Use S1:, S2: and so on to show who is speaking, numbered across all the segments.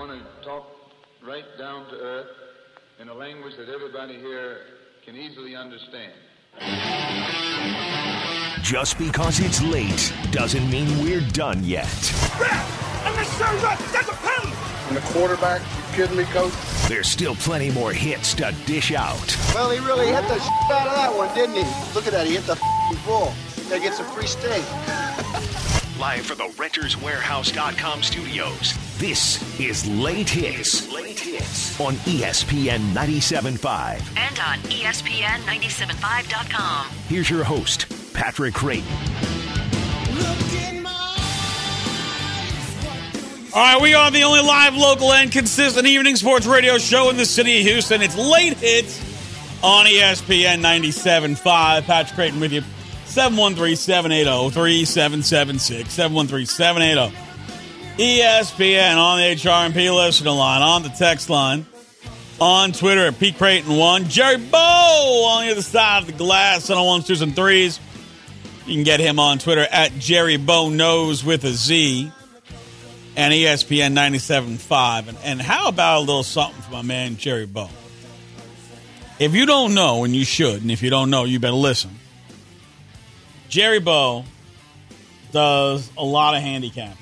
S1: want to talk right down to earth in a language that everybody here can easily understand.
S2: Just because it's late doesn't mean we're done yet.
S3: And the quarterback, you kidding me, Coach?
S2: There's still plenty more hits to dish out.
S4: Well, he really hit the out of that one, didn't he? Look at that, he hit the ball. Gotta get some free steak.
S2: Live from the RentersWarehouse.com studios, this is Late Hits. Late Hits on ESPN 97.5.
S5: And on ESPN975.com.
S2: Here's your host, Patrick Creighton.
S6: All right, we are the only live, local, and consistent evening sports radio show in the city of Houston. It's Late Hits on ESPN 97.5. Patrick Creighton with you. 713-780-3776. 713-780-ESPN on the HRMP listener line, on the text line, on Twitter at Pete Creighton1. Jerry Bow on the other side of the glass on 1s, 2s, and 3s. You can get him on Twitter at Jerry Bow Knows with a Z. And ESPN 97.5. And how about a little something for my man Jerry Bow? If you don't know, and you should, and if you don't know, you better listen. Jerry Bow does a lot of handicapping.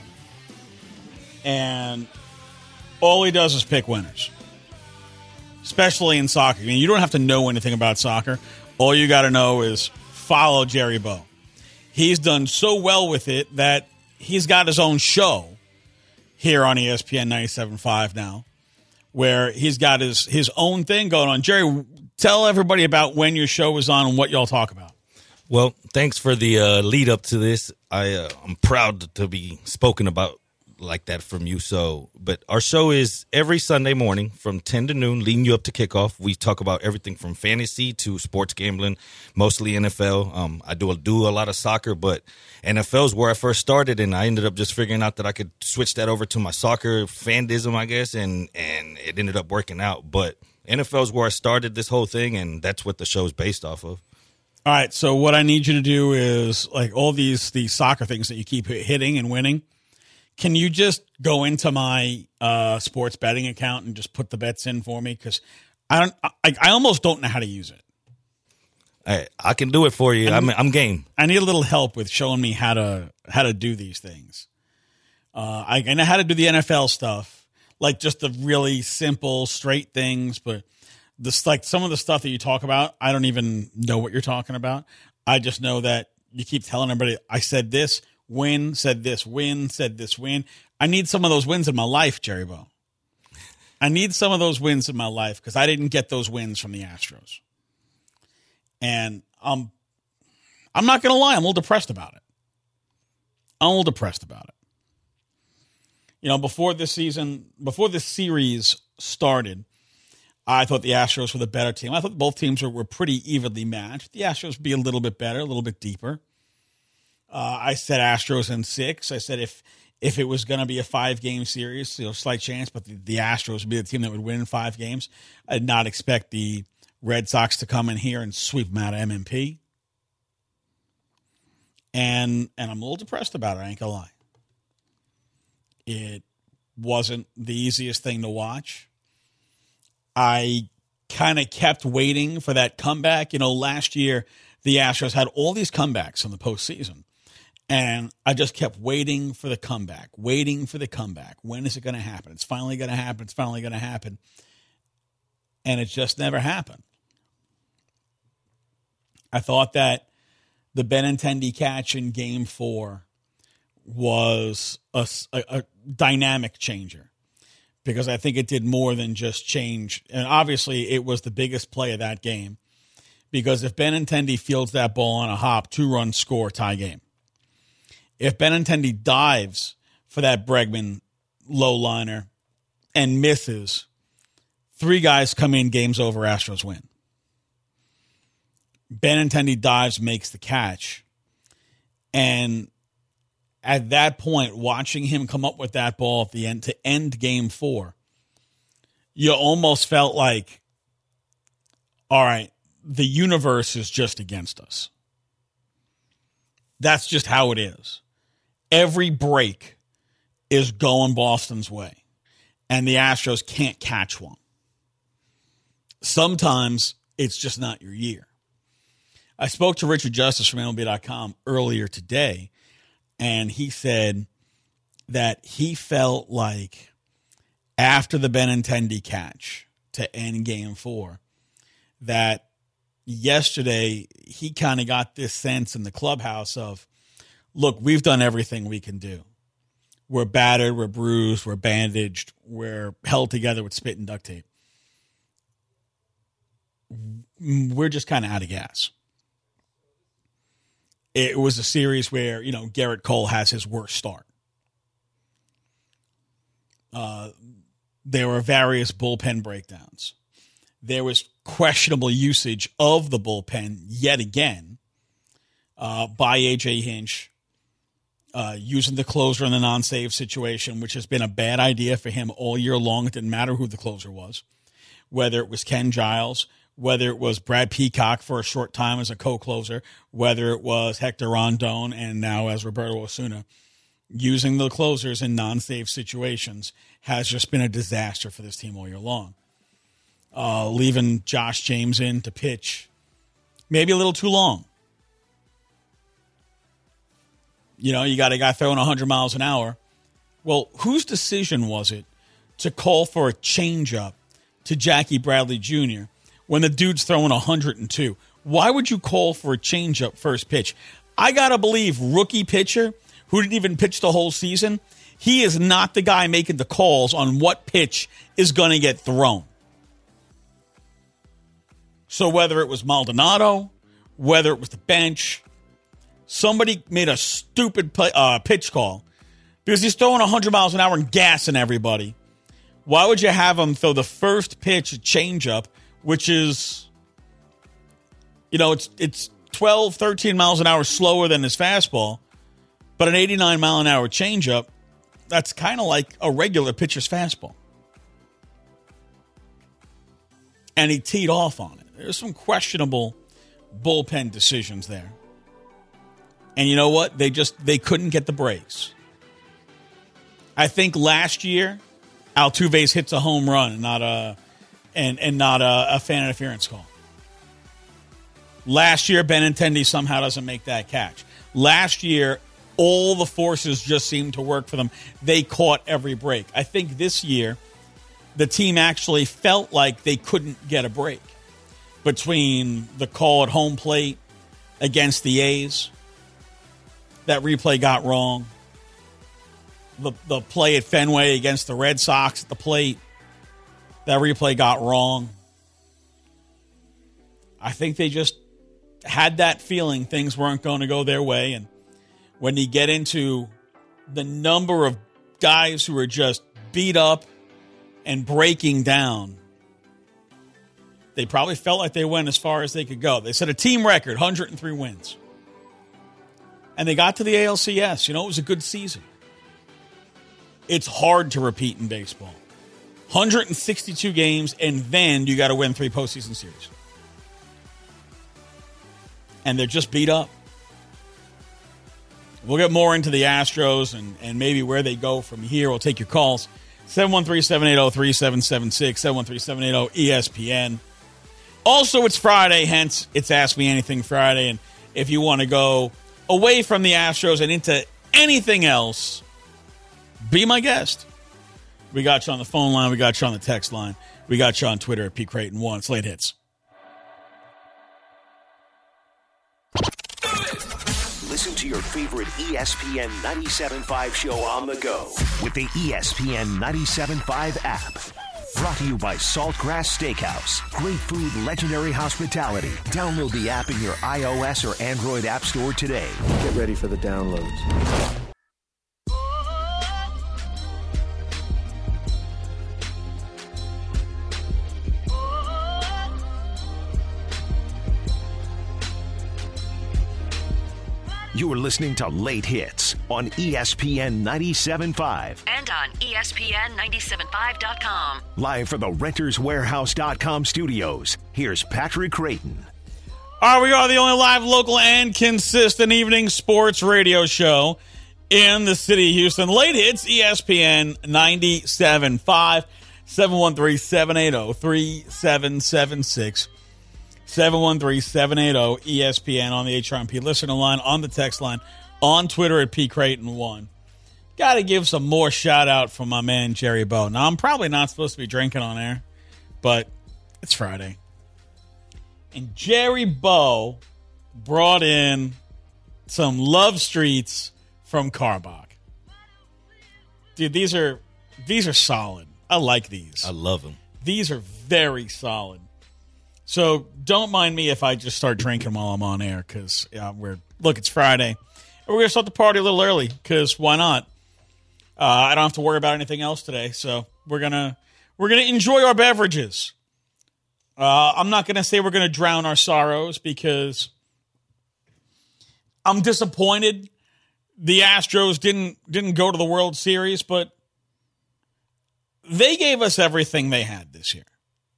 S6: And all he does is pick winners. Especially in soccer. I mean, you don't have to know anything about soccer. All you got to know is follow Jerry Bow. He's done so well with it that he's got his own show here on ESPN 97.5 now, where he's got his own thing going on. Jerry, tell everybody about when your show is on and what y'all talk about.
S7: Well, thanks for the lead up to this. I'm proud to be spoken about like that from you. But our show is every Sunday morning from 10 to noon, leading you up to kickoff. We talk about everything from fantasy to sports gambling, mostly NFL. I do a lot of soccer, but NFL is where I first started, and I ended up just figuring out that I could switch that over to my soccer fandism, I guess, and it ended up working out. But NFL is where I started this whole thing, and that's what the show's based off of.
S6: All right, so what I need you to do is, like, all these soccer things that you keep hitting and winning, can you just go into my sports betting account and just put the bets in for me? Because I almost don't know how to use it.
S7: I can do it for you. I'm game.
S6: I need a little help with showing me how to do these things. I know how to do the NFL stuff, like just the really simple, straight things. But like some of the stuff that you talk about, I don't even know what you're talking about. I just know that you keep telling everybody, I said this. Win, said this, win, said this, win. I need some of those wins in my life, Jerry Bow. I need some of those wins in my life because I didn't get those wins from the Astros. And I'm not going to lie, I'm a little depressed about it. You know, before this series started, I thought the Astros were the better team. I thought both teams were pretty evenly matched. The Astros would be a little bit better, a little bit deeper. I said Astros in 6. I said if it was going to be a 5-game series, slight chance, but the Astros would be the team that would win in 5 games. I did not expect the Red Sox to come in here and sweep them out of MMP. And I'm a little depressed about it, I ain't going to lie. It wasn't the easiest thing to watch. I kind of kept waiting for that comeback. You know, last year the Astros had all these comebacks in the postseason. And I just kept waiting for the comeback. When is it going to happen? It's finally going to happen. And it just never happened. I thought that the Benintendi catch in Game 4 was a dynamic changer because I think it did more than just change. And obviously, it was the biggest play of that game because if Benintendi fields that ball on a hop, 2-run score, tie game. If Benintendi dives for that Bregman low liner and misses, 3 guys come in, game's over, Astros win. Benintendi dives, makes the catch. And at that point, watching him come up with that ball at the end to end Game 4, you almost felt like, all right, the universe is just against us. That's just how it is. Every break is going Boston's way. and the Astros can't catch one. Sometimes it's just not your year. I spoke to Richard Justice from MLB.com earlier today, and he said that he felt like after the Benintendi catch to end Game 4, that yesterday he kind of got this sense in the clubhouse of, look, we've done everything we can do. We're battered, we're bruised, we're bandaged, we're held together with spit and duct tape. We're just kind of out of gas. It was a series where, Garrett Cole has his worst start. There were various bullpen breakdowns. There was questionable usage of the bullpen yet again by A.J. Hinch, using the closer in the non-save situation, which has been a bad idea for him all year long. It didn't matter who the closer was, whether it was Ken Giles, whether it was Brad Peacock for a short time as a co-closer, whether it was Hector Rondon and now as Roberto Osuna. Using the closers in non-save situations has just been a disaster for this team all year long. Leaving Josh James in to pitch maybe a little too long. You got a guy throwing 100 miles an hour. Well, whose decision was it to call for a changeup to Jackie Bradley Jr. when the dude's throwing 102? Why would you call for a changeup first pitch? I got to believe rookie pitcher who didn't even pitch the whole season, he is not the guy making the calls on what pitch is going to get thrown. So whether it was Maldonado, whether it was the bench, somebody made a stupid pitch call because he's throwing 100 miles an hour and gassing everybody. Why would you have him throw the first pitch changeup, which is, it's 12, 13 miles an hour slower than his fastball, but an 89 mile an hour changeup, that's kind of like a regular pitcher's fastball. And he teed off on it. There's some questionable bullpen decisions there. And you know what? They couldn't get the breaks. I think last year, Altuve hits a home run and not a fan interference call. Last year, Benintendi somehow doesn't make that catch. Last year, all the forces just seemed to work for them. They caught every break. I think this year, the team actually felt like they couldn't get a break between the call at home plate against the A's. That replay got wrong. The play at Fenway against the Red Sox at the plate, that replay got wrong. I think they just had that feeling things weren't going to go their way. And when you get into the number of guys who are just beat up and breaking down, they probably felt like they went as far as they could go. They set a team record, 103 wins. And they got to the ALCS. It was a good season. It's hard to repeat in baseball. 162 games, and then you got to win 3 postseason series. And they're just beat up. We'll get more into the Astros and maybe where they go from here. We'll take your calls. 713-780-3776, 713-780-ESPN. Also, it's Friday, hence it's Ask Me Anything Friday. And if you want to go away from the Astros and into anything else, be my guest. We got you on the phone line. We got you on the text line. We got you on Twitter at PCreighton1. It's Late Hits.
S2: Listen to your favorite ESPN 97.5 show on the go with the ESPN 97.5 app. Brought to you by Saltgrass Steakhouse. Great food, legendary hospitality. Download the app in your iOS or Android app store today.
S5: Get ready for the downloads.
S2: You are listening to Late Hits on ESPN 97.5.
S8: And on ESPN975.com.
S2: Live from the RentersWarehouse.com studios, here's Patrick Creighton.
S6: All right, we are the only live, local, and consistent evening sports radio show in the city of Houston. Late hits, ESPN 97.5, 713-780-3776. 713-780-ESPN on the HRMP listener line, on the text line, on Twitter at PCreighton1. Got to give some more shout-out from my man Jerry Bow. Now, I'm probably not supposed to be drinking on air, but it's Friday. And Jerry Bow brought in some Love Streets from Karbach. Dude, these are solid. I like these.
S7: I love them.
S6: These are very solid. So don't mind me if I just start drinking while I'm on air because it's Friday. And we're going to start the party a little early because why not? I don't have to worry about anything else today. So we're gonna enjoy our beverages. I'm not going to say we're going to drown our sorrows because I'm disappointed the Astros didn't go to the World Series, but they gave us everything they had this year.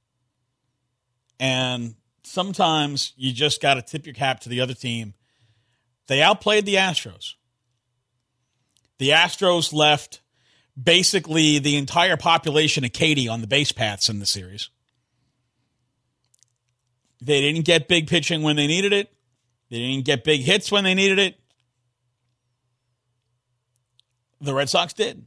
S6: And sometimes you just got to tip your cap to the other team. They outplayed the Astros. The Astros left basically the entire population of Katy on the base paths in the series. They didn't get big pitching when they needed it. They didn't get big hits when they needed it. The Red Sox did.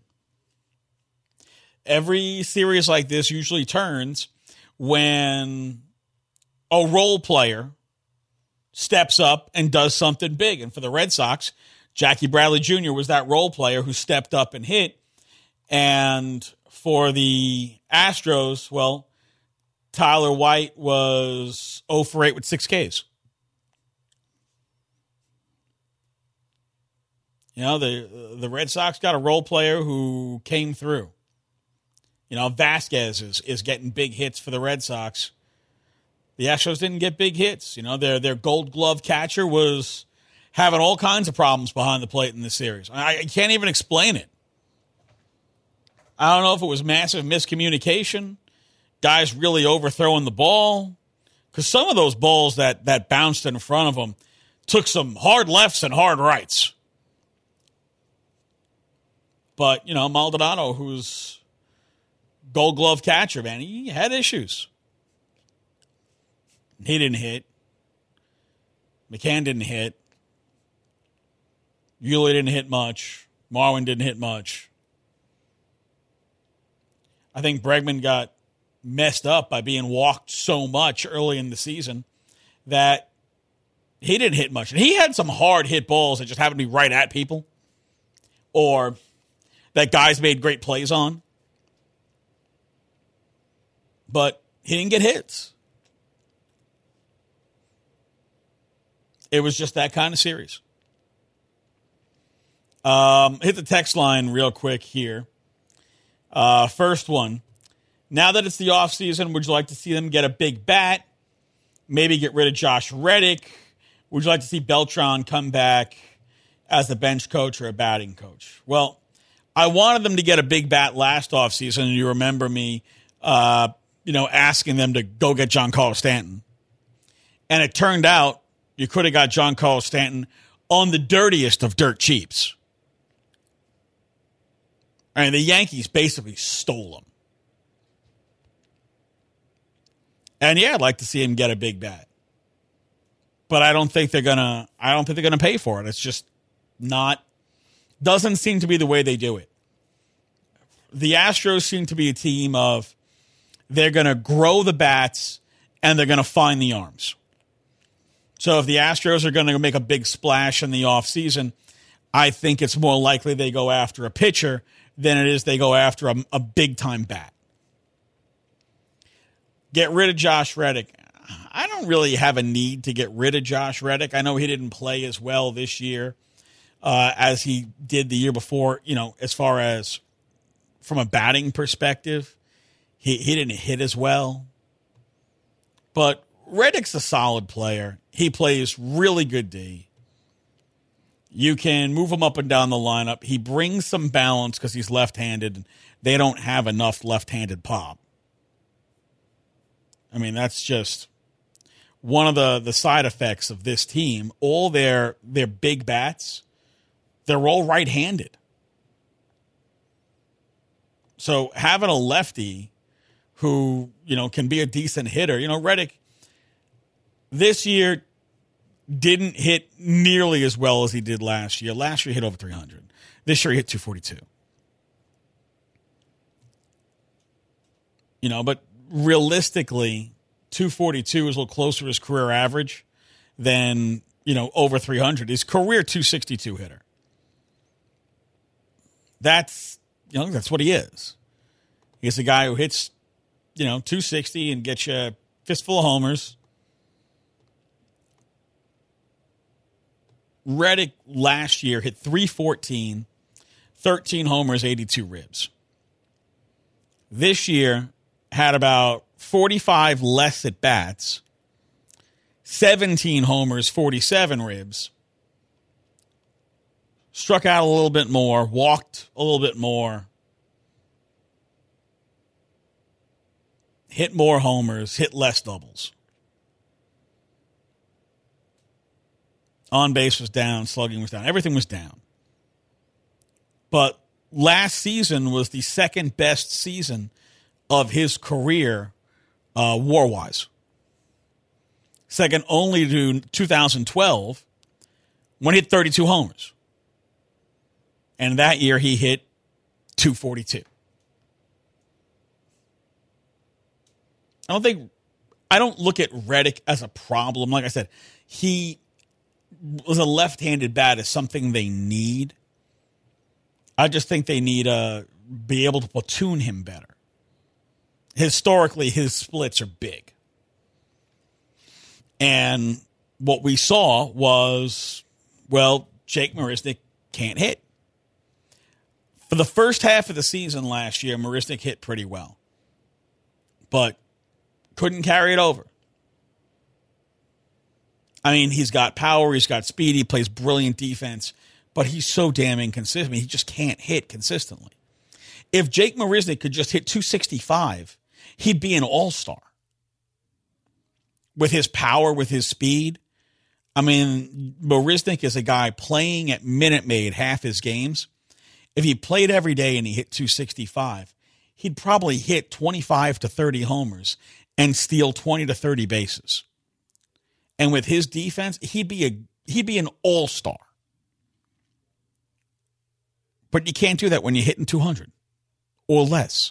S6: Every series like this usually turns when a role player steps up and does something big. And for the Red Sox, Jackie Bradley Jr. was that role player who stepped up and hit. And for the Astros, well, Tyler White was 0 for 8 with 6 Ks. You know, the Red Sox got a role player who came through. You know, Vasquez is getting big hits for the Red Sox. The Astros didn't get big hits. You know, their Gold Glove catcher was having all kinds of problems behind the plate in this series. I can't even explain it. I don't know if it was massive miscommunication, guys really overthrowing the ball, because some of those balls that bounced in front of them took some hard lefts and hard rights. But, you know, Maldonado, who's Gold Glove catcher, man, he had issues. He didn't hit. McCann didn't hit. Euler didn't hit much. Marwin didn't hit much. I think Bregman got messed up by being walked so much early in the season that he didn't hit much. And he had some hard hit balls that just happened to be right at people or that guys made great plays on. But he didn't get hits. It was just that kind of series. Hit the text line real quick here. First one. Now that it's the offseason, would you like to see them get a big bat? Maybe get rid of Josh Reddick? Would you like to see Beltran come back as the bench coach or a batting coach? Well, I wanted them to get a big bat last offseason, and you remember me asking them to go get Giancarlo Stanton. And it turned out you could have got Giancarlo Stanton on the dirtiest of dirt cheaps. I mean, the Yankees basically stole him. And yeah, I'd like to see him get a big bat. But I don't think they're gonna pay for it. It's just doesn't seem to be the way they do it. The Astros seem to be a team of they're gonna grow the bats and they're gonna find the arms. So if the Astros are gonna make a big splash in the offseason, I think it's more likely they go after a pitcher than it is they go after a big-time bat. Get rid of Josh Reddick. I don't really have a need to get rid of Josh Reddick. I know he didn't play as well this year as he did the year before, you know, as far as from a batting perspective. He didn't hit as well. But Reddick's a solid player. He plays really good D. You can move him up and down the lineup. He brings some balance because he's left-handed. And they don't have enough left-handed pop. I mean, that's just one of the side effects of this team. All their big bats They're all right-handed. So having a lefty who, can be a decent hitter. Reddick this year didn't hit nearly as well as he did last year. Last year he hit over 300. This year he hit 242. But realistically, 242 is a little closer to his career average than, over 300. His career 262 hitter. That's what he is. He's a guy who hits, 260 and gets you a fistful of homers. Reddick last year hit 314, 13 homers, 82 ribs. This year had about 45 less at bats, 17 homers, 47 ribs. Struck out a little bit more, walked a little bit more, hit more homers, hit less doubles. On base was down, slugging was down, everything was down. But last season was the second best season of his career WAR-wise. Second only to 2012 when he hit 32 homers. And that year he hit 242. I don't look at Reddick as a problem. Like I said, he was a left-handed bat as something they need. I just think they need to be able to platoon him better. Historically, his splits are big. And what we saw was, Jake Marisnick can't hit. For the first half of the season last year, Marisnick hit pretty well. But couldn't carry it over. I mean, he's got power, he's got speed, he plays brilliant defense, but he's so damn inconsistent. He just can't hit consistently. If Jake Marisnick could just hit 265, he'd be an all-star. With his power, with his speed. I mean, Marisnick is a guy playing at Minute Maid half his games. If he played every day and he hit 265, he'd probably hit 25 to 30 homers and steal 20 to 30 bases. And with his defense, he'd be an all-star. But you can't do that when you're hitting 200 or less.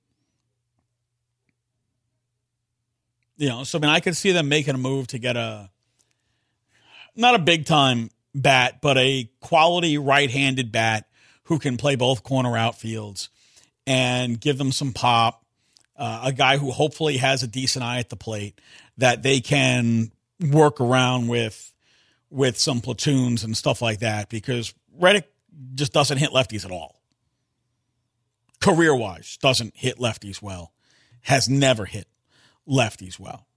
S6: So I could see them making a move to get not a big-time bat, but a quality right-handed bat who can play both corner outfields and give them some pop. A guy who hopefully has a decent eye at the plate that they can work around with some platoons and stuff like that, because Reddick just doesn't hit lefties at all. Career-wise, doesn't hit lefties well. Has never hit lefties well.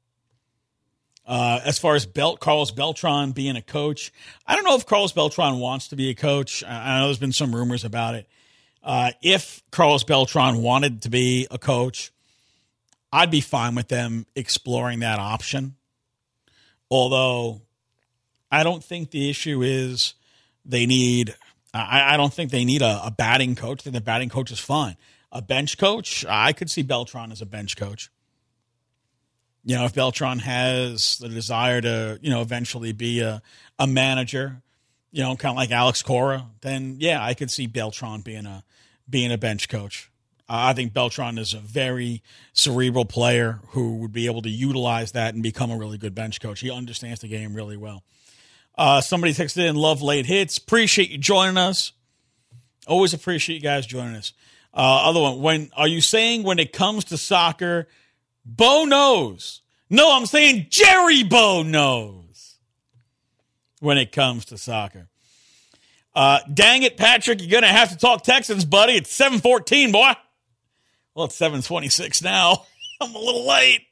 S6: As far as Carlos Beltran being a coach, I don't know if Carlos Beltran wants to be a coach. I know there's been some rumors about it. If Carlos Beltran wanted to be a coach, I'd be fine with them exploring that option. Although I don't think the issue is they need I don't think they need a batting coach. I think the batting coach is fine. A bench coach, I could see Beltran as a bench coach. If Beltran has the desire to, eventually be a manager, kind of like Alex Cora, then yeah, I could see Beltran being a bench coach. I think Beltran is a very cerebral player who would be able to utilize that and become a really good bench coach. He understands the game really well. Somebody texted in, love late hits. Appreciate you joining us. Always appreciate you guys joining us. Other one, are you saying when it comes to soccer, Bo knows? No, I'm saying Jerry Bo knows when it comes to soccer. Dang it, Patrick, you're going to have to talk Texans, buddy. It's 7:14, boy. Well, it's 7:26 now. I'm a little late.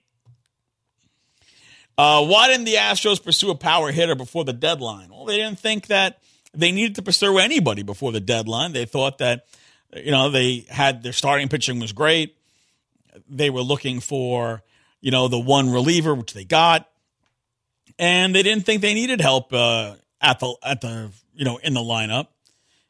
S6: Why didn't the Astros pursue a power hitter before the deadline? Well, they didn't think that they needed to pursue anybody before the deadline. They thought that, they had their starting pitching was great. They were looking for, the one reliever, which they got. And they didn't think they needed help at the in the lineup.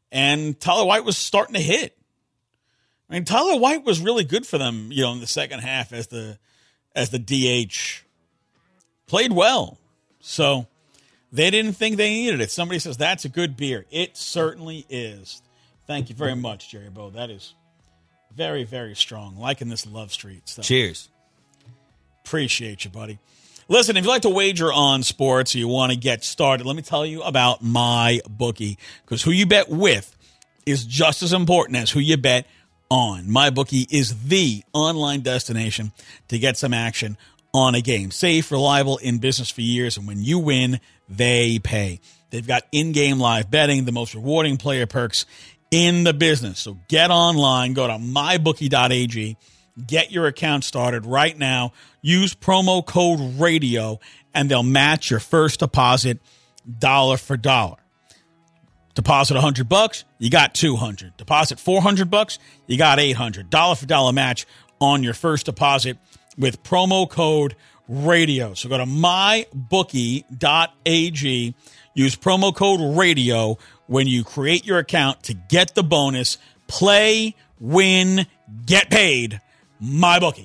S6: and Tyler White was starting to hit. I mean, Tyler White was really good for them, in the second half as the DH. Played well. So they didn't think they needed it. Somebody says, that's a good beer. It certainly is. Thank you very much, Jerry Bo. That is very, very strong. Liking this Love Street stuff.
S7: Cheers.
S6: Appreciate you, buddy. Listen, if you like to wager on sports or you want to get started, let me tell you about MyBookie, because who you bet with is just as important as who you bet on. MyBookie is the online destination to get some action on a game. Safe, reliable, in business for years, and when you win, they pay. They've got in-game live betting, the most rewarding player perks in the business. So get online, go to mybookie.ag, get your account started right now. Use promo code RADIO, and they'll match your first deposit dollar for dollar. Deposit $100, you got $200. Deposit $400, you got $800. Dollar for dollar match on your first deposit with promo code RADIO. So go to mybookie.ag. Use promo code RADIO when you create your account to get the bonus. Play, win, get paid. MyBookie.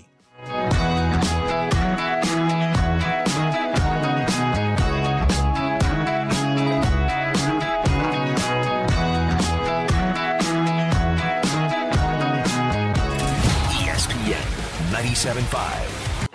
S2: ESPN 97.5.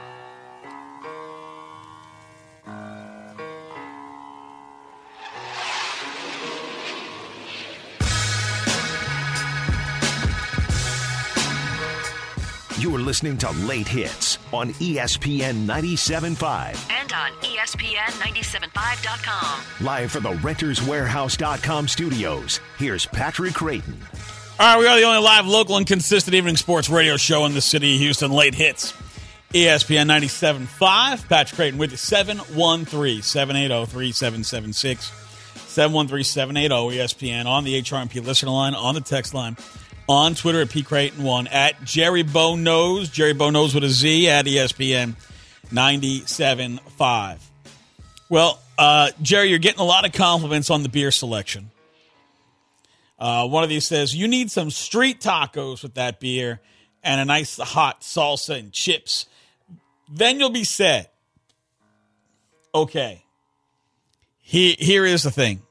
S2: You are listening to Late Hits on ESPN 97.5.
S5: And on ESPN975.com.
S2: Live from the RentersWarehouse.com studios, here's Patrick Creighton.
S6: All right, we are the only live, local, and consistent evening sports radio show in the city of Houston. Late Hits, ESPN 97.5. Patrick Creighton with you, 713-780-3776. 713-780-ESPN on the HRMP listener line, on the text line. On Twitter at PCreighton1, at Jerry Bo Knows, Jerry Bo Knows with a Z, at ESPN 97.5. Well, Jerry, you're getting a lot of compliments on the beer selection. One of these says, you need some street tacos with that beer and a nice hot salsa and chips. Then you'll be set. Okay. Here is the thing.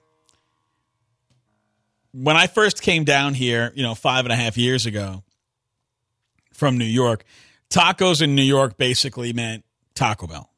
S6: When I first came down here, 5.5 years ago from New York, tacos in New York basically meant Taco Bell.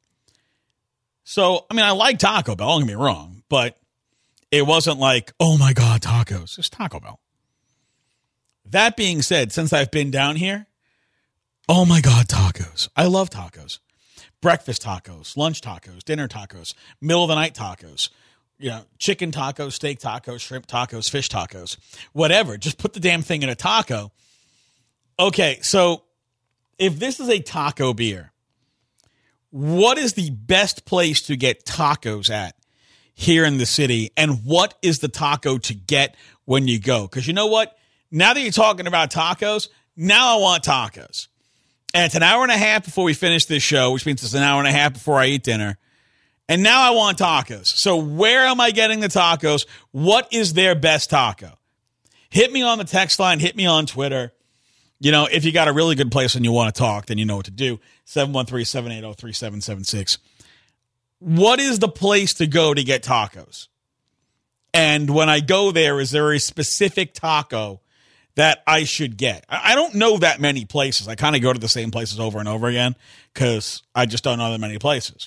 S6: So, I like Taco Bell, don't get me wrong, but it wasn't like, oh my God, tacos. It's Taco Bell. That being said, since I've been down here, oh my God, tacos. I love tacos. Breakfast tacos, lunch tacos, dinner tacos, middle of the night tacos. Chicken tacos, steak tacos, shrimp tacos, fish tacos, whatever. Just put the damn thing in a taco. Okay, so if this is a taco beer, what is the best place to get tacos at here in the city? And what is the taco to get when you go? Because you know what? Now that you're talking about tacos, now I want tacos. And it's an hour and a half before we finish this show, which means it's an hour and a half before I eat dinner. And now I want tacos. So where am I getting the tacos? What is their best taco? Hit me on the text line. Hit me on Twitter. If you got a really good place and you want to talk, then you know what to do. 713-780-3776. What is the place to go to get tacos? And when I go there, is there a specific taco that I should get? I don't know that many places. I kind of go to the same places over and over again because I just don't know that many places.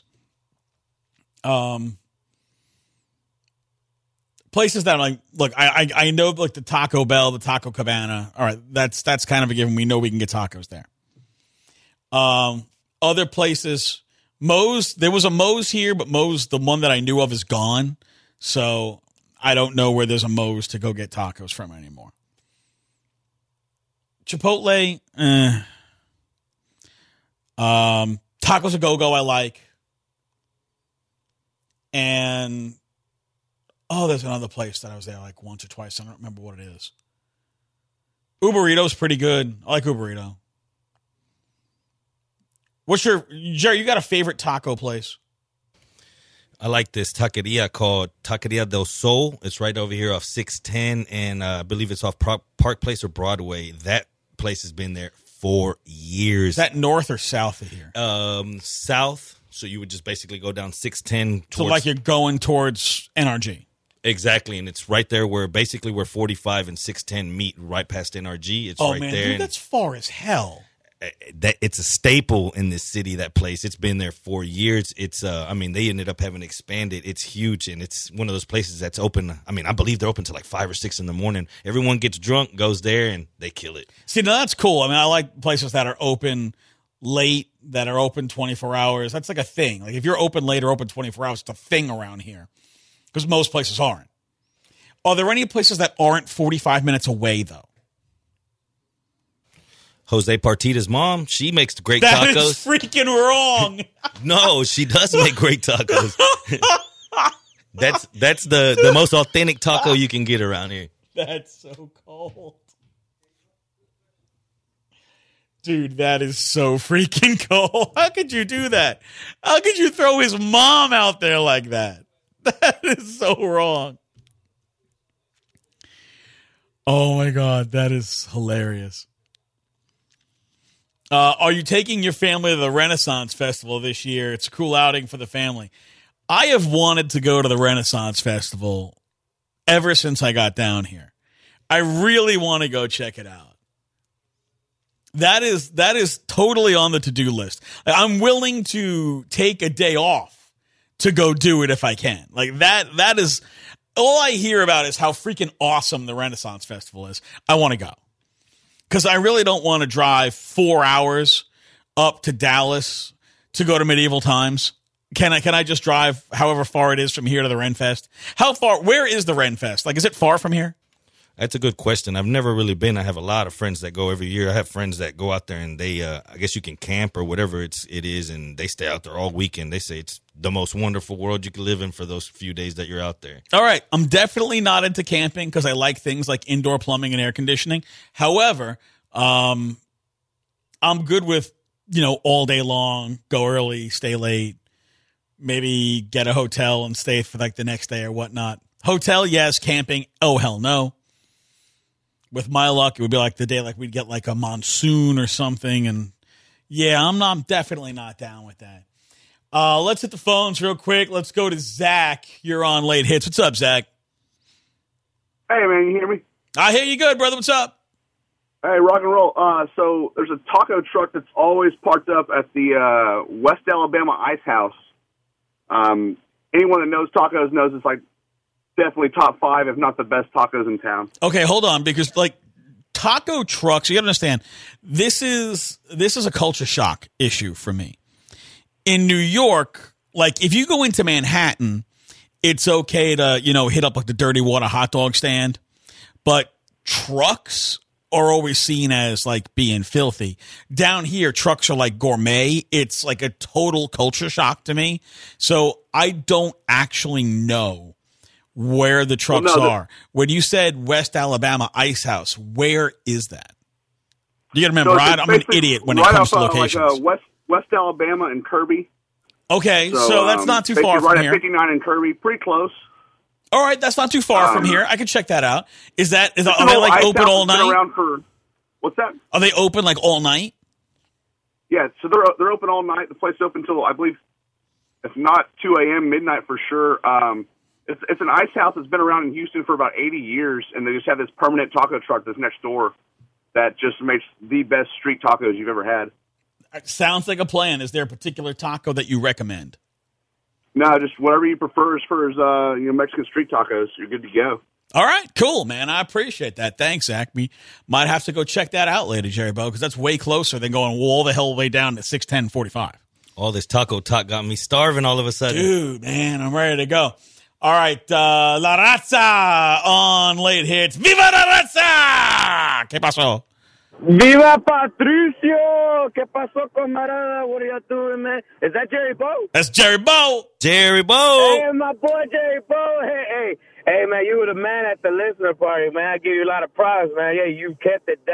S6: Places that I'm like, look, I know like the Taco Bell, the Taco Cabana. All right, that's kind of a given. We know we can get tacos there. Other places, Moe's. There was a Moe's here, but Moe's, the one that I knew of, is gone. So I don't know where there's a Moe's to go get tacos from anymore. Chipotle, Tacos A Go-Go I like. And, there's another place that I was there like once or twice. I don't remember what it is. Uberito's pretty good. I like Uberito. Jerry, you got a favorite taco place?
S7: I like this taqueria called Taqueria del Sol. It's right over here off 610, and I believe it's off Park Place or Broadway. That place has been there for years.
S6: Is that north or south of here?
S7: South. So you would just basically go down 610.
S6: So like you're going towards NRG.
S7: Exactly, and it's right there where 45 and 610 meet, right past NRG. It's right
S6: man,
S7: there.
S6: Dude, that's far as hell.
S7: It's a staple in this city, that place. It's been there for years. It's they ended up having expanded. It's huge, and it's one of those places that's open. I believe they're open till like 5 or 6 in the morning. Everyone gets drunk, goes there, and they kill it.
S6: See, now that's cool. I like places that are open late, that are open 24 hours. That's like a thing. Like if you're open late or open 24 hours, it's a thing around here because most places aren't. Are there any places that aren't 45 minutes away, though?
S7: Jose Partida's mom, she makes great tacos.
S6: That is freaking wrong.
S7: No, she does make great tacos. That's the most authentic taco you can get around here.
S6: That's so cold. Dude, that is so freaking cold. How could you do that? How could you throw his mom out there like that? That is so wrong. Oh, my God. That is hilarious. Are you taking your family to the Renaissance Festival this year? It's a cool outing for the family. I have wanted to go to the Renaissance Festival ever since I got down here. I really want to go check it out. That is totally on the to-do list. I'm willing to take a day off to go do it if I can. Like that is all I hear about is how freaking awesome the Renaissance Festival is. I want to go. Because I really don't want to drive 4 hours up to Dallas to go to Medieval Times. Can I just drive however far it is from here to the Renfest? How far? Where is the Renfest? Like, is it far from here?
S7: That's a good question. I've never really been. I have a lot of friends that go every year. I have friends that go out there and they, I guess you can camp or whatever it is, and they stay out there all weekend. They say it's the most wonderful world you can live in for those few days that you're out there.
S6: All right. I'm definitely not into camping because I like things like indoor plumbing and air conditioning. However, I'm good with, all day long, go early, stay late, maybe get a hotel and stay for like the next day or whatnot. Hotel, yes. Camping, oh, hell no. With my luck, it would be like the day like we'd get like a monsoon or something. And yeah, I'm definitely not down with that. Let's hit the phones real quick. Let's go to Zach. You're on Late Hits. What's up, Zach?
S3: Hey, man, you hear me?
S6: I hear you good, brother. What's up?
S3: Hey, rock and roll. So there's a taco truck that's always parked up at the West Alabama Ice House. Anyone that knows tacos knows it's like definitely top 5, if not the best tacos in town.
S6: Okay, hold on, because like taco trucks, you got to understand, this is a culture shock issue for me. In New York, like if you go into Manhattan, it's okay to, hit up like the Dirty Water hot dog stand, but trucks are always seen as like being filthy. Down here, trucks are like gourmet. It's like a total culture shock to me. So I don't actually know where the trucks are. When you said West Alabama Ice House, where is that? You got to remember, I'm an idiot when it comes to locations.
S3: West Alabama and Kirby.
S6: Okay, so that's not too far from here.
S3: Right at 59 and Kirby, pretty close.
S6: All right, that's not too far from here. I can check that out. Are they like open all night?
S3: What's that?
S6: Are they open like all night?
S3: Yeah, so they're open all night. The place is open until I believe, if not 2 a.m., midnight for sure. It's an ice house that's been around in Houston for about 80 years, and they just have this permanent taco truck that's next door that just makes the best street tacos you've ever had.
S6: Sounds like a plan. Is there a particular taco that you recommend?
S3: No, just whatever you prefer as far as Mexican street tacos. You're good to go.
S6: All right, cool, man. I appreciate that. Thanks, Zach. We might have to go check that out later, Jerry Bo, because that's way closer than going all the hell way down to 610-45.
S7: All this taco talk got me starving all of a sudden.
S6: Dude, man, I'm ready to go. All right, La Raza on Late Hits. Viva La Raza! ¿Qué pasó?
S5: Viva Patricio! ¿Qué pasó, camarada? What are you doing, man? Is that Jerry Bo?
S6: That's Jerry Bo.
S7: Jerry Bo.
S5: Hey, my boy Jerry Bo. Hey, man, you were the man at the listener party, man. I give you a lot of props, man. Yeah, you kept it down.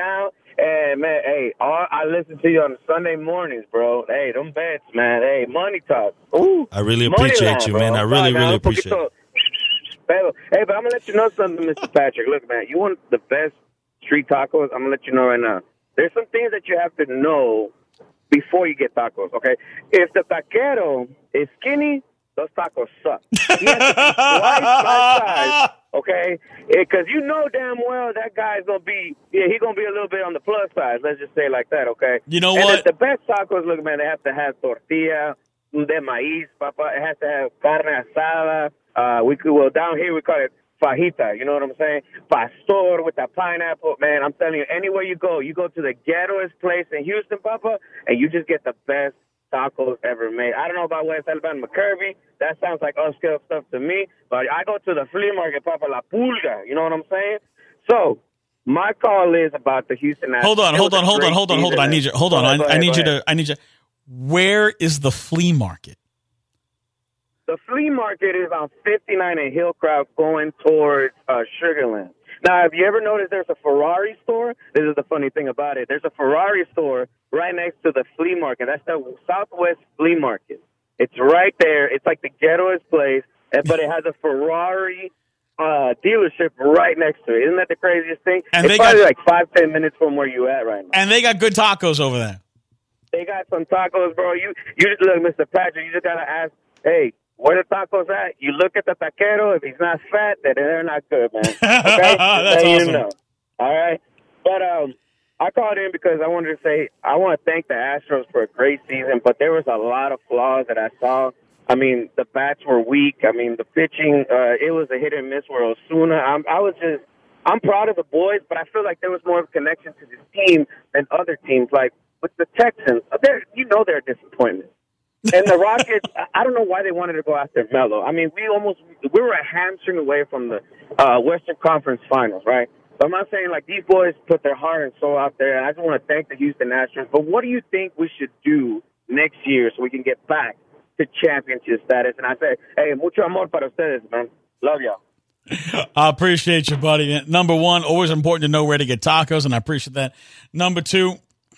S5: Hey, man, I listen to you on Sunday mornings, bro. Hey, them bets, man. Hey, money talk. Ooh,
S7: I really appreciate you, man. I really appreciate it.
S5: Hey, but I'm going to let you know something, Mr. Patrick. Look, man, you want the best street tacos? I'm going to let you know right now. There's some things that you have to know before you get tacos, okay? If the taquero is skinny, those tacos suck. He has to be twice my size, okay? Because you know damn well that guy's going to be, he's going to be a little bit on the plus side. Let's just say it like that, okay?
S6: You know what?
S5: The best tacos, look, man, they have to have tortilla, de maíz, papa. It has to have carne asada. Down here we call it fajita, you know what I'm saying? Pastor with that pineapple. Man, I'm telling you, anywhere you go to the ghettoest place in Houston, Papa, and you just get the best tacos ever made. I don't know about West Alabama, McCurvey. That sounds like upscale stuff to me, but I go to the flea market, Papa, La Pulga. You know what I'm saying? So, my call is about the Houston Astros.
S6: Hold on. I need you. Hold on. I need you. Where is the flea market?
S5: The flea market is on 59 and Hillcroft going towards Sugarland. Now, have you ever noticed there's a Ferrari store? This is the funny thing about it. There's a Ferrari store right next to the flea market. That's the Southwest Flea Market. It's right there. It's like the ghettoest place, but it has a Ferrari dealership right next to it. Isn't that the craziest thing? And it's probably like 5-10 minutes from where you at right now.
S6: And they got good tacos over there.
S5: They got some tacos, bro. You just look, Mr. Patrick, you just got to ask, hey, where the tacos at? You look at the taquero. If he's not fat, then they're not good, man. Okay?
S6: That's awesome.
S5: You know. All right? But I called in because I wanted to say I want to thank the Astros for a great season, but there was a lot of flaws that I saw. I mean, the bats were weak. I mean, the pitching, it was a hit and miss where Osuna. I'm proud of the boys, but I feel like there was more of a connection to this team than other teams. Like with the Texans, they're a disappointment. And the Rockets, I don't know why they wanted to go after Melo. I mean, we were a hamstring away from the Western Conference Finals, right? So I'm not saying like these boys put their heart and soul out there, and I just want to thank the Houston Astros. But what do you think we should do next year so we can get back to championship status? And I say, hey, mucho amor para ustedes, man. Love y'all.
S6: I appreciate you, buddy. Number one, always important to know where to get tacos, and I appreciate that. Number two,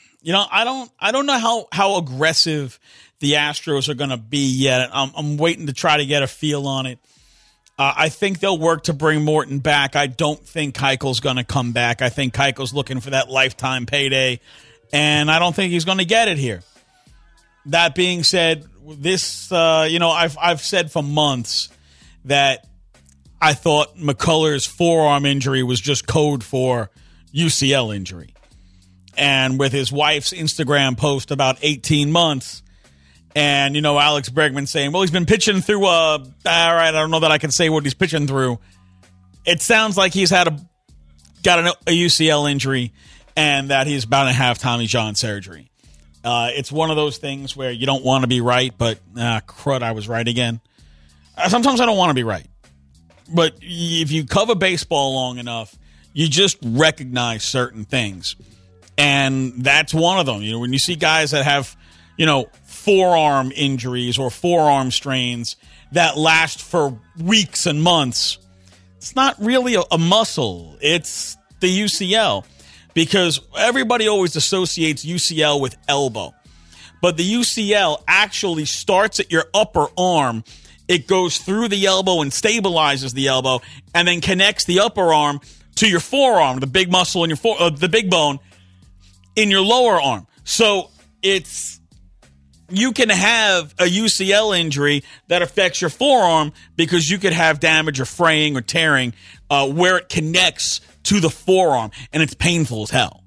S6: I don't know how aggressive the Astros are going to be yet. I'm waiting to try to get a feel on it. I think they'll work to bring Morton back. I don't think Keuchel's going to come back. I think Keuchel's looking for that lifetime payday, and I don't think he's going to get it here. That being said, this, I've said for months that I thought McCullers' forearm injury was just code for UCL injury. And with his wife's Instagram post about 18 months, and, Alex Bregman saying, well, he's been pitching through all right, I don't know that I can say what he's pitching through. It sounds like he's got a UCL injury and that he's about to have Tommy John surgery. It's one of those things where you don't want to be right, but crud, I was right again. Sometimes I don't want to be right. But if you cover baseball long enough, you just recognize certain things. And that's one of them. When you see guys that have, forearm injuries or forearm strains that last for weeks and months, it's not really a muscle. It's the UCL, because everybody always associates UCL with elbow. But the UCL actually starts at your upper arm. It goes through the elbow and stabilizes the elbow and then connects the upper arm to your forearm, the big muscle in your the big bone in your lower arm. So you can have a UCL injury that affects your forearm because you could have damage or fraying or tearing where it connects to the forearm, and it's painful as hell.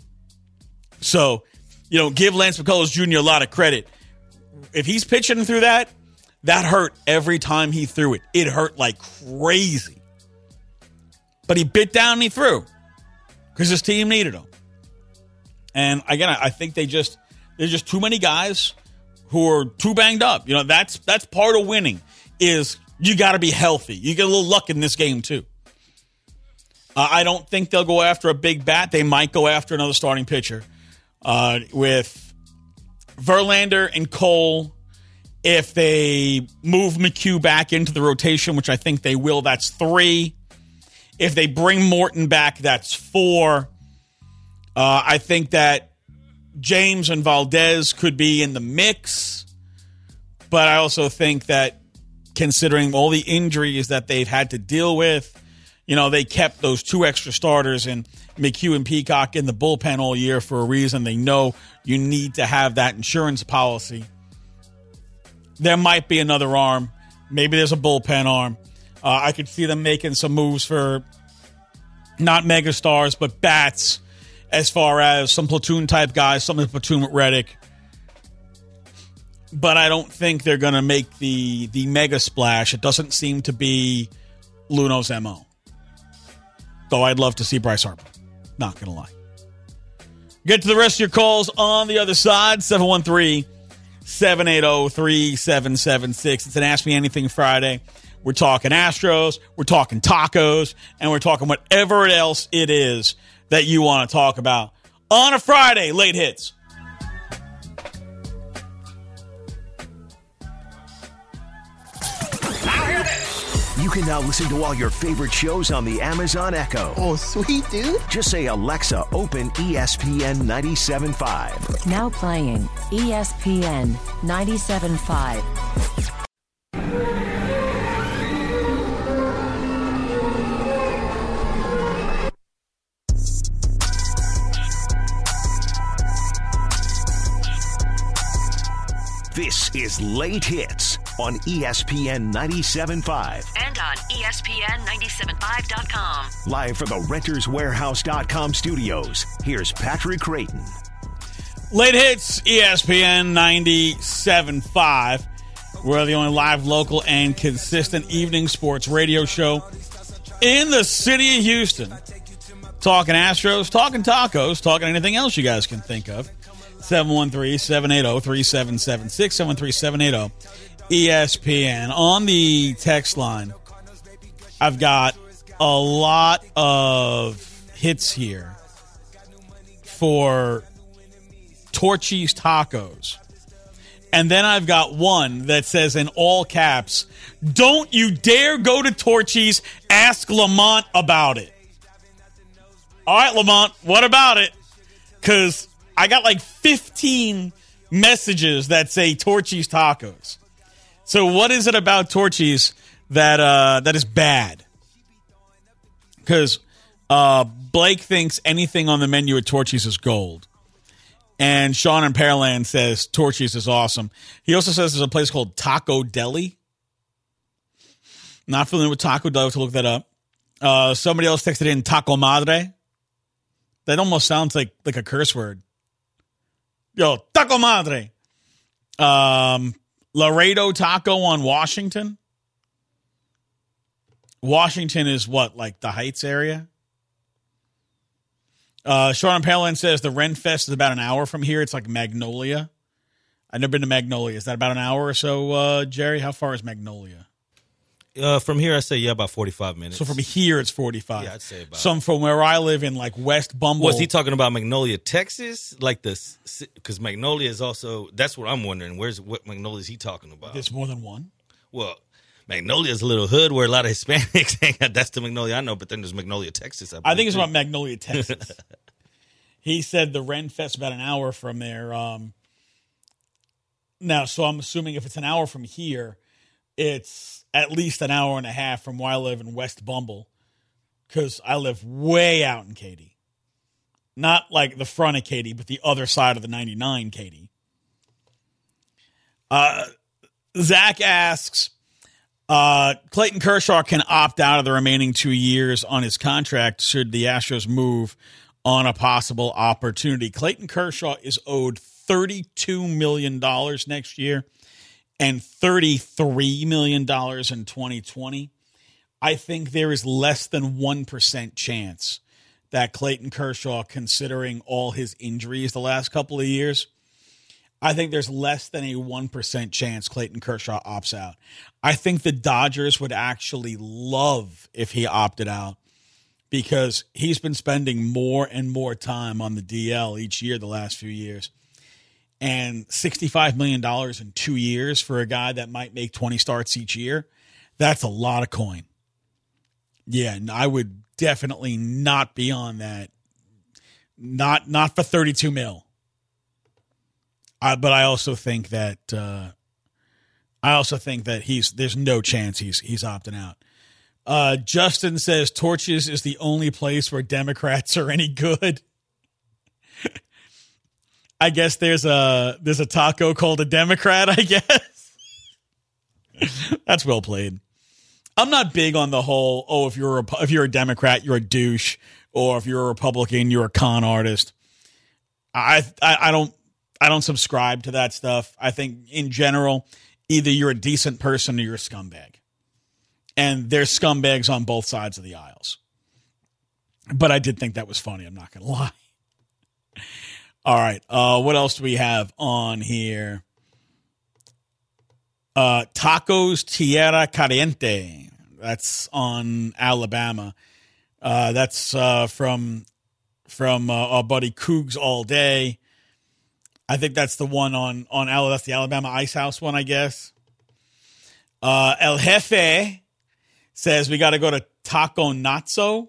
S6: So, give Lance McCullers Jr. a lot of credit. If he's pitching through that hurt every time he threw it. It hurt like crazy. But he bit down and he threw because his team needed him. And again, I think there's just too many guys who are too banged up. That's part of winning is you got to be healthy. You get a little luck in this game too. I don't think they'll go after a big bat. They might go after another starting pitcher with Verlander and Cole. If they move McHugh back into the rotation, which I think they will, that's 3. If they bring Morton back, that's 4. I think that James and Valdez could be in the mix, but I also think that considering all the injuries that they've had to deal with, they kept those 2 extra starters in McHugh and Peacock in the bullpen all year for a reason. They know you need to have that insurance policy. There might be another arm. Maybe there's a bullpen arm. I could see them making some moves for not megastars, but bats, as far as some platoon-type guys, some of the platoon with Reddick. But I don't think they're going to make the mega splash. It doesn't seem to be Luno's MO. Though I'd love to see Bryce Harper. Not going to lie. Get to the rest of your calls on the other side. 713-780-3776. It's an Ask Me Anything Friday. We're talking Astros, we're talking tacos, and we're talking whatever else it is that you want to talk about on a Friday. Late hits.
S2: You can now listen to all your favorite shows on the Amazon Echo.
S4: Oh, sweet, dude.
S2: Just say, Alexa, open ESPN 97.5.
S8: Now playing ESPN 97.5.
S2: This is Late Hits on ESPN 97.5.
S8: And on ESPN975.com.
S2: Live from the RentersWarehouse.com studios, here's Patrick Creighton.
S6: Late Hits, ESPN 97.5. We're the only live, local, and consistent evening sports radio show in the city of Houston. Talking Astros, talking tacos, talking anything else you guys can think of. 713-780-3776, 713-780-ESPN. On the text line, I've got a lot of hits here for Torchy's Tacos. And then I've got one that says in all caps, "Don't you dare go to Torchy's, ask Lamont about it." All right, Lamont, what about it? Because I got like 15 messages that say Torchy's Tacos. So what is it about Torchy's that is bad? Because Blake thinks anything on the menu at Torchy's is gold. And Sean in Pearland says Torchy's is awesome. He also says there's a place called Taco Deli. Not familiar with Taco Deli, to look that up. Somebody else texted in Taco Madre. That almost sounds like a curse word. Yo, Taco Madre. Laredo Taco on Washington. Washington is what, like the Heights area? Sean Palin says the Ren Fest is about an hour from here. It's like Magnolia. I've never been to Magnolia. Is that about an hour or so, Jerry? How far is Magnolia?
S7: From here, I say, about 45 minutes.
S6: So from here, it's 45.
S7: Yeah, I'd say about.
S6: Some from where I live in, like West Bumble.
S7: Was he talking about Magnolia, Texas? Like this, because Magnolia is also, that's what I'm wondering. What Magnolia is he talking about?
S6: There's more than one?
S7: Well, Magnolia is a little hood where a lot of Hispanics hang out. That's the Magnolia I know, but then there's Magnolia, Texas.
S6: I think it's about Magnolia, Texas. He said the Ren Fest about an hour from there. Now, so I'm assuming if it's an hour from here, it's at least an hour and a half from where I live in West Bumble, because I live way out in Katy. Not like the front of Katy, but the other side of the 99 Katy. Zach asks, Clayton Kershaw can opt out of the remaining 2 years on his contract should the Astros move on a possible opportunity. Clayton Kershaw is owed $32 million next year and $33 million in 2020. I think there is less than 1% chance that Clayton Kershaw, considering all his injuries the last couple of years, I think there's less than a 1% chance Clayton Kershaw opts out. I think the Dodgers would actually love if he opted out, because he's been spending more and more time on the DL each year the last few years. And $65 million in 2 years for a guy that might make 20 starts each year, that's a lot of coin. Yeah, I would definitely not be on that Not for $32 million. But I also think that there's no chance he's opting out. Justin says Torchy's is the only place where Democrats are any good. I guess there's a taco called a Democrat, I guess. That's well played. I'm not big on the whole, if you're a Democrat, you're a douche, or if you're a Republican, you're a con artist. I don't subscribe to that stuff. I think in general, either you're a decent person or you're a scumbag. And there's scumbags on both sides of the aisles. But I did think that was funny, I'm not going to lie. All right, what else do we have on here? Tacos Tierra Caliente. That's on Alabama. That's from our buddy Cougs All Day. I think that's the one on that's the Alabama Ice House one, I guess. El Jefe says we got to go to Taco Nazo,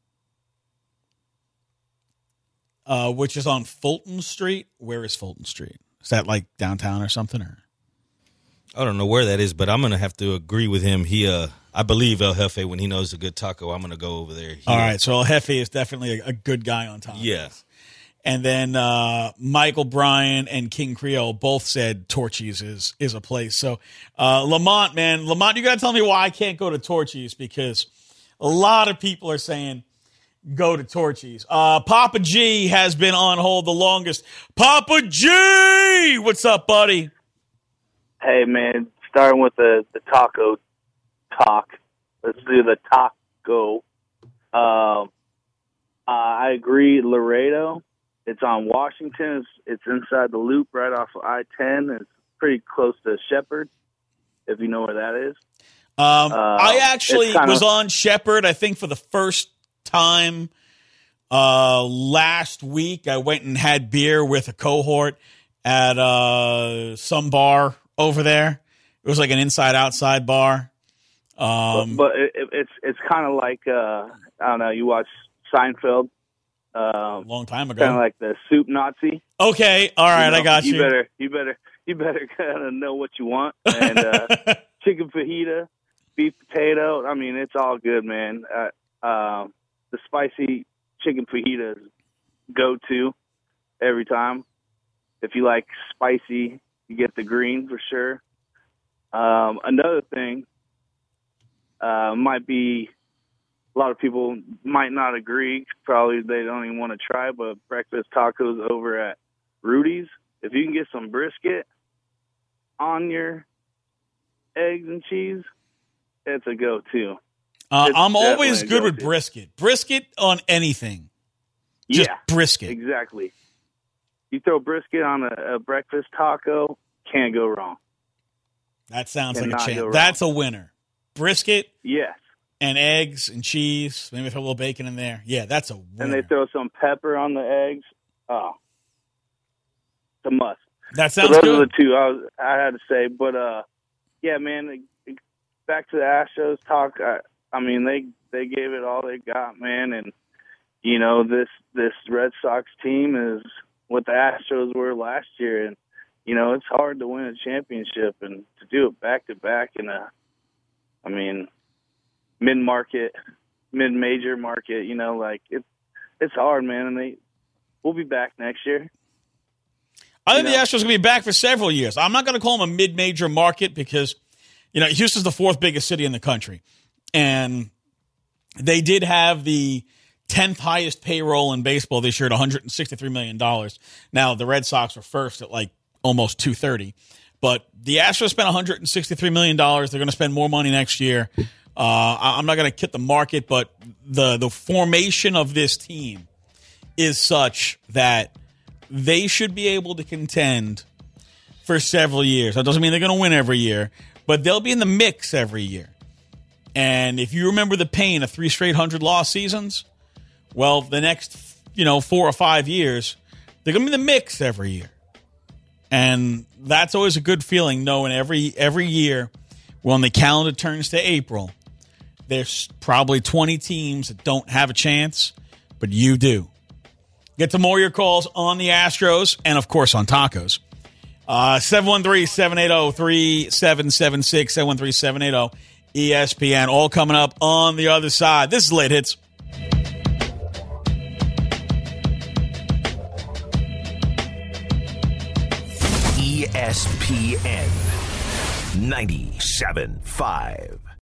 S6: which is on Fulton Street. Where is Fulton Street? Is that like downtown or something? Or
S7: I don't know where that is, but I'm going to have to agree with him. I believe El Jefe, when he knows a good taco, I'm going to go over there.
S6: All right, so El Jefe is definitely a good guy on tacos.
S7: Yeah.
S6: And then Michael Bryan and King Creole both said Torchy's is a place. So Lamont, you got to tell me why I can't go to Torchy's, because a lot of people are saying go to Torchy's. Papa G has been on hold the longest. Papa G! What's up, buddy?
S9: Hey, man, starting with the taco talk. Let's do the taco. I agree, Laredo. It's on Washington. It's inside the loop right off of I-10. It's pretty close to Shepherd, if you know where that is.
S6: I actually was on Shepherd, I think, for the first time last week. I went and had beer with a cohort at some bar over there. It was like an inside-outside bar.
S9: But it's kind of like, I don't know, you watch Seinfeld.
S6: Long time ago.
S9: Kind of like the soup Nazi.
S6: Okay, all right, I got you.
S9: You better kind of know what you want. And chicken fajita, beef potato. I mean, it's all good, man. The spicy chicken fajita is go-to every time. If you like spicy, you get the green for sure. Another thing might be, a lot of people might not agree. Probably they don't even want to try, but breakfast tacos over at Rudy's. If you can get some brisket on your eggs and cheese, it's a go-to.
S6: I'm always good with brisket. Brisket on anything. Just brisket.
S9: Exactly. You throw brisket on a breakfast taco, can't go wrong.
S6: That sounds like a champ. That's a winner. Brisket.
S9: Yes.
S6: And eggs and cheese. Maybe throw a little bacon in there. Yeah, that's a winner.
S9: And they throw some pepper on the eggs. Oh, it's a must.
S6: That sounds
S9: good.
S6: Those
S9: are the two I had to say. But, yeah, man, back to the Astros talk. I mean, they gave it all they got, man. And, you know, this Red Sox team is what the Astros were last year. And, you know, it's hard to win a championship. And to do it back-to-back in mid-major market, you know, like it's hard, man, and we'll be back next year.
S6: I think the Astros will be back for several years. I'm not going to call them a mid-major market because, you know, Houston's the fourth biggest city in the country, and they did have the 10th highest payroll in baseball this year at $163 million. Now, the Red Sox were first at like almost $230, but the Astros spent $163 million. They're going to spend more money next year. I'm not going to hit the market, but the formation of this team is such that they should be able to contend for several years. That doesn't mean they're going to win every year, but they'll be in the mix every year. And if you remember the pain of 3 straight 100-loss seasons, well, the next 4 or 5 years, they're going to be in the mix every year. And that's always a good feeling, knowing every year when the calendar turns to April, there's probably 20 teams that don't have a chance, but you do. Get to more of your calls on the Astros and, of course, on tacos. 713-780-3776, 713-780-ESPN. All coming up on the other side. This is Late Hits.
S2: ESPN 97.5.